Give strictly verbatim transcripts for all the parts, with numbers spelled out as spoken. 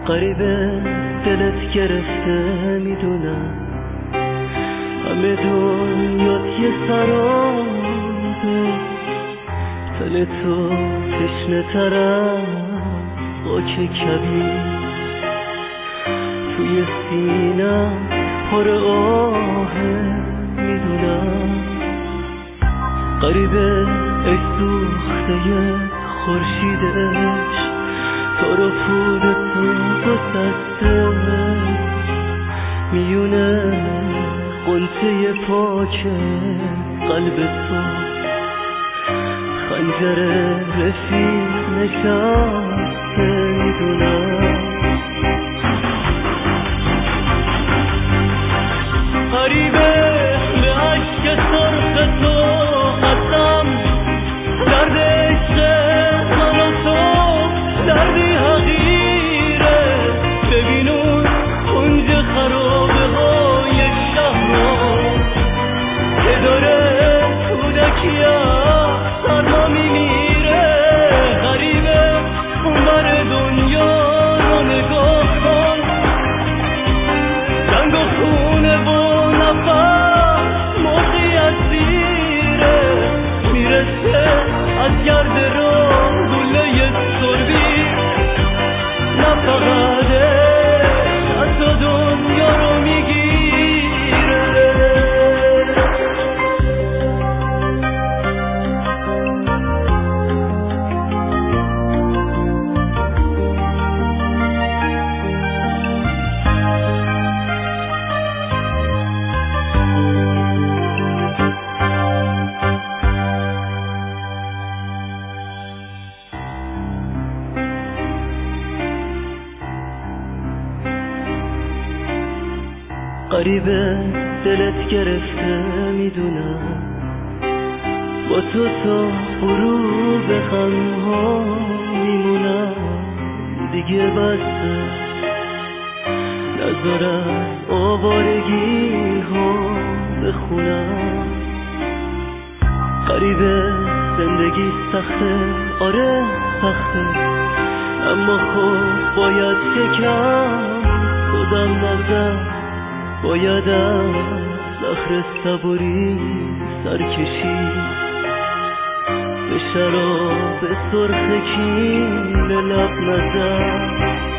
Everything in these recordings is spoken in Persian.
غریبه دلت گرفته میدونم، همه دنیات یه سرابه، تن تو تشنه ترم خاک کبیر، توی سینم پر آهه میدونم. غریبه ای سوخته خورشیدش، تو رو پول تو دو دسته میونه قنچه پاک قلب تو، خنجر رفیق نشسته میدونم. غریبه به عشق سرخ تو قسم، درد عشق من و تو دردی حقیره، ببینون کنج خرابه های شهر رو که داره کودکی از سرما میمیره. غریبه اون بر دنیا رو نگاه کن، جنگ و خونه و نفس موقعی اسیره، میرسه از گرد راه گله سربی، نه فقط از تو دنیا رو میگیره. غریبه دلت گرفته میدونم، با تو تا غروب غمها میمونم، دیگه بسه نذار از آوارگی ها بخونم. غریبه زندگی سخته، آره سخته، اما خب باید شکم خودم نزد، باید از صخره صبوری سر کشید، به شراب سرخ کینه لب نزد.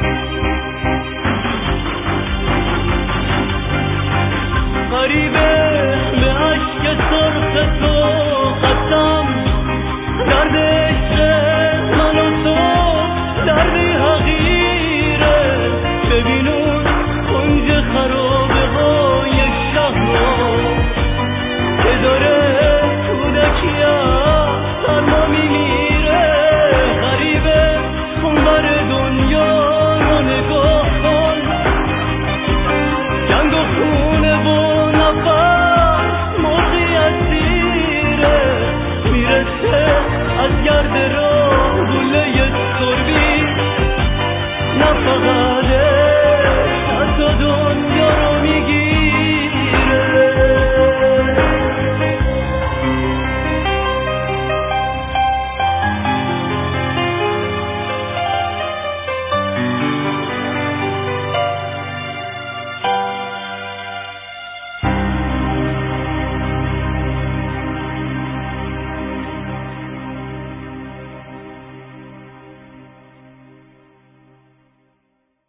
غریبه به عشق سرخ تو قسم، درد عشق من و تو دردی حقیره، ببینون کنج خرابه های شهر که داره کودکی از سرما میمیره. غریبه اون بر دنیا رو نگاه کن، جنگ و خونه و نفس موقعی اسیره، میرسه از گرد راه گله سربی، نه فقط